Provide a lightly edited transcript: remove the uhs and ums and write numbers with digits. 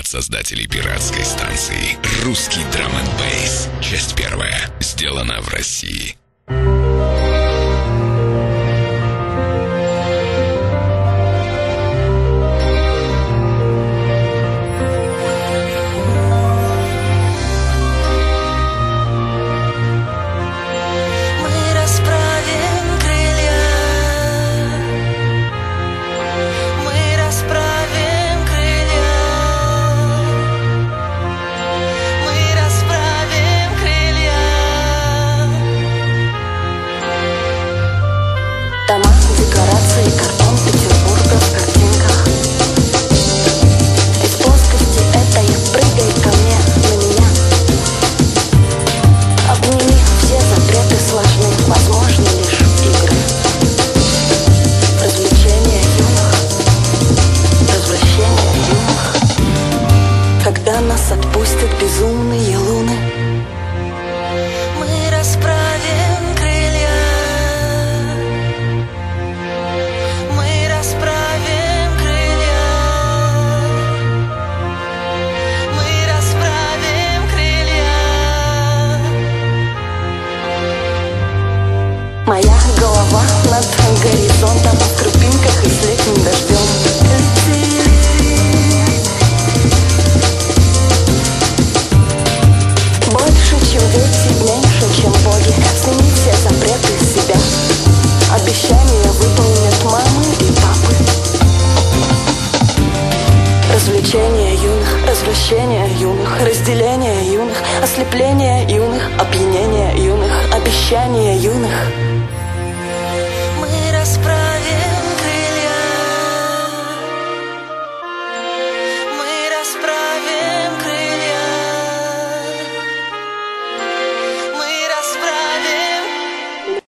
от создателей пиратской станции. Русский драм-н-бейс. Часть первая. Сделана в России. Дома, декорации, картон Петербурга в картинках. Из плоскости этой прыгай ко мне, на меня. Обними, все запреты сложны, возможны лишь игры. Развлечения юных, развращения юных. Когда нас отпустят безумные луны, мы расправим крылья. Моя голова над горизонтом в крупинках и с летним дождем. Больше, чем дети, меньше, чем боги. Сними все запреты из себя. Обещания выполнят мамы и папы. Развлечения юных, развращения юных, разделение юных, ослепление юных, опьянение юных, обещания юных. Мы расправим